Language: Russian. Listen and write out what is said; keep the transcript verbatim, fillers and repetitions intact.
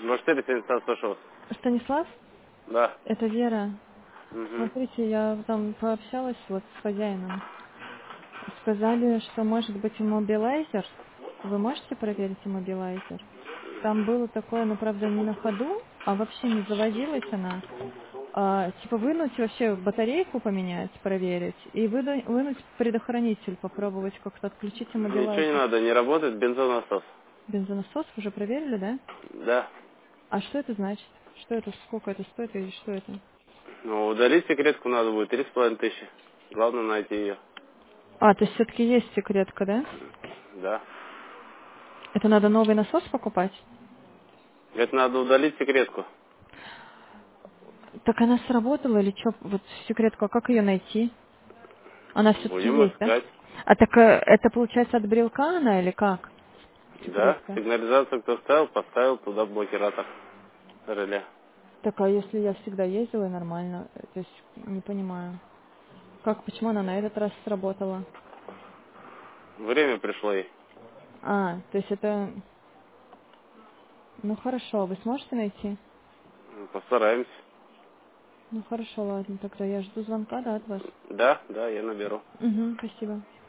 ноль четыре семьдесят сто шесть. Станислав? Да. Это Вера. Угу. Смотрите, я там пообщалась вот с хозяином. Сказали, что может быть иммобилайзер. Вы можете проверить иммобилайзер? Там было такое, ну правда не на ходу, а вообще не заводилась она. А, типа вынуть вообще батарейку поменять, проверить, и выда- вынуть предохранитель, попробовать как-то отключить Ничего не иммобилайзер. надо, не работает бензонасос. Бензонасос уже проверили, да? Да. А что это значит? Что это, сколько это стоит или что это? Ну, удалить секретку надо будет три с половиной тысячи. Главное найти ее. А, то есть все-таки есть секретка, да? Да. Это надо новый насос покупать? Это надо удалить секретку. Так она сработала или что? Вот секретку, а как ее найти? Она все-таки Будем есть, да? искать. А так э, это получается от брелка она или как? Да. Секретка. Сигнализацию кто ставил, поставил туда блокиратор реле. Так, а если я всегда ездила и нормально? э, То есть не понимаю. Как, почему она на этот раз сработала? Время пришло ей. А, то есть это... Ну хорошо, вы сможете найти? Ну, постараемся. Ну хорошо, ладно, тогда я жду звонка, да, от вас? Да, да, я наберу. Угу, спасибо.